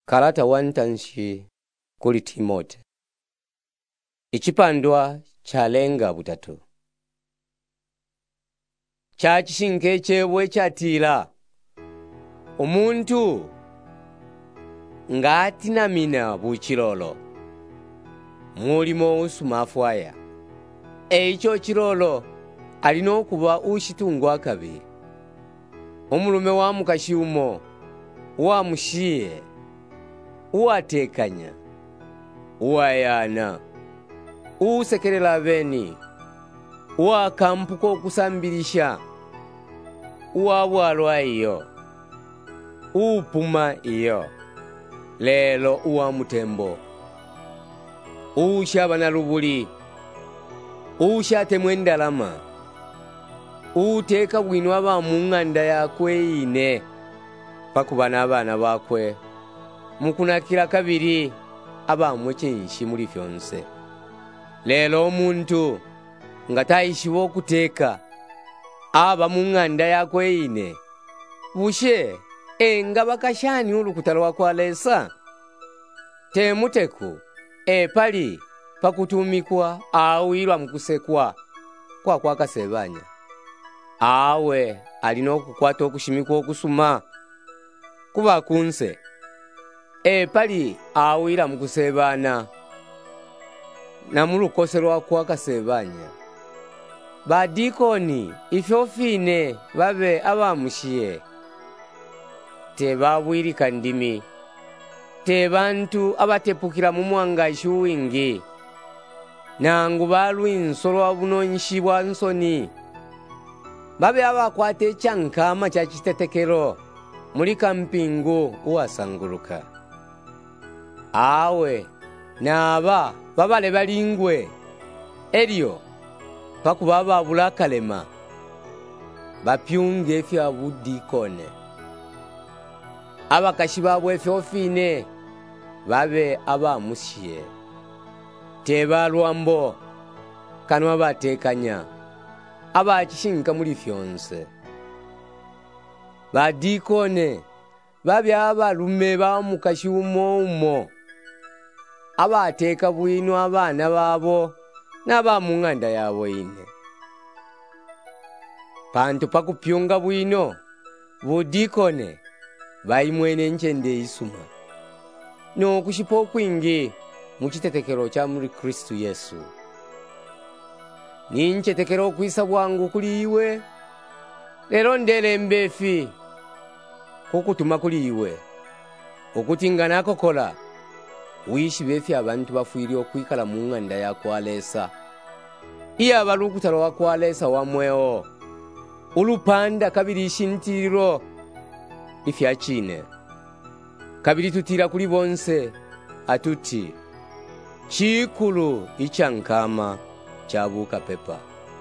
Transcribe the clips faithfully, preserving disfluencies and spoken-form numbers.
Kalata wantanshi kuli Timote. Ichipandwa chalenga butatu. Chachishinke chebwe chatila. Umuntu ngati namina buchilolo. Mulimo usumafwaya. Eicho chilolo alino kuba ushitungwa kabiri. Omulume wa mukashiumo wa mushiye uwatekanya uwayana usekelela beni uwakampuko kusambilisha uwabwalwa iyo upuma iyo lelo uwa mutembo ushabana lubuli ushate ndalama uteka bwino aba munganda yakwe ine pakubana abana bakwe mukunakira kabiri abamwe chenshi muri fyonse. Lelo omuntu ngatayishiwo kuteka aba munganda yakwe ine bushe enga bakashani ulukutalwa kwa lesa temuteku e pali pakutumikwa awirwa mukusekwa kwa kwa kasebanya awe alino kukwata okushimikwa okusuma kuba kunse e pali awira mukusebana na mulukoserwa kwa kasebanya badikoni ifyofine babe abamushiye tebawirika ndimi tebantu abatepukira mu mwangashu wingi nangu balwinsolo abunonshi bwa nsoni babe abakwate chankama cha chitetekero muri kampingu uwasanguluka awe naba babale balingwe elio pakuba babula kalema bapyunge fya budikone abakashiba bwe fyofine babe abamushiye teba lwambo kanwa batekanya abachishinka muri fyonse badikone babya abalume ba mukashiumo umo abateka bwino abana babo naba munganda yabo ine pantu pakupyunga bwino budikone bayimwene nchende isuma no kushipo kwingi muchitetekero cha muri Kristu Yesu ninchetekero kwisa bwangu kuli iwe lero ndele mbefi kukutuma kuli iwe okutingana kokola wishi befi abantu bafuiri okwikala munganda yako alesa iya balukutalo wako alesa wamweo ulupanda kabiri shintiriro ifyachine kabiri tutira kuli bonse atuti chikulu ichankama chabuka pepa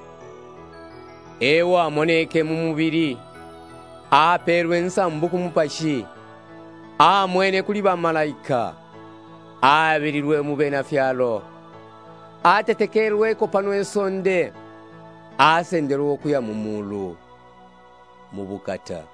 ewa moneke mu mubiri aperwe nsambu kumupashi amwene kuli bamalaika abirirwe mu benafyalo atetekerwe ko pano esonde asenderwe kuya mumulu mu bukata